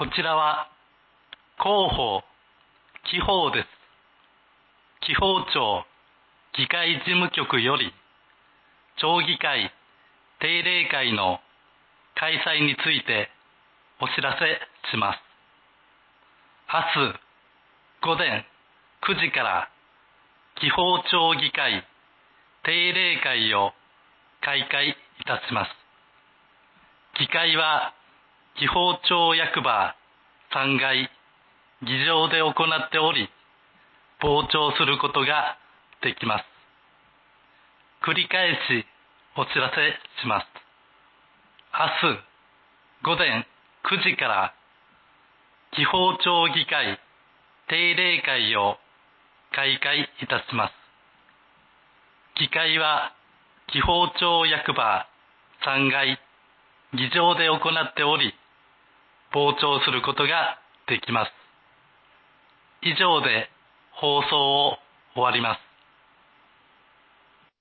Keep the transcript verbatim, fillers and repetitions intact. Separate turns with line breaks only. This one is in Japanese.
こちらは広報、記法です。記法庁議会事務局より、町議会定例会の開催についてお知らせします。明日午前くじから記法町議会定例会を開会いたします。議会は記法町役場さんがい議場で行っており、傍聴することができます。繰り返しお知らせします。明日午前くじから記法町議会定例会を開会いたします。議会は記法町役場さんがい議場で行っており、傍聴することができます。以上で放送を終わります。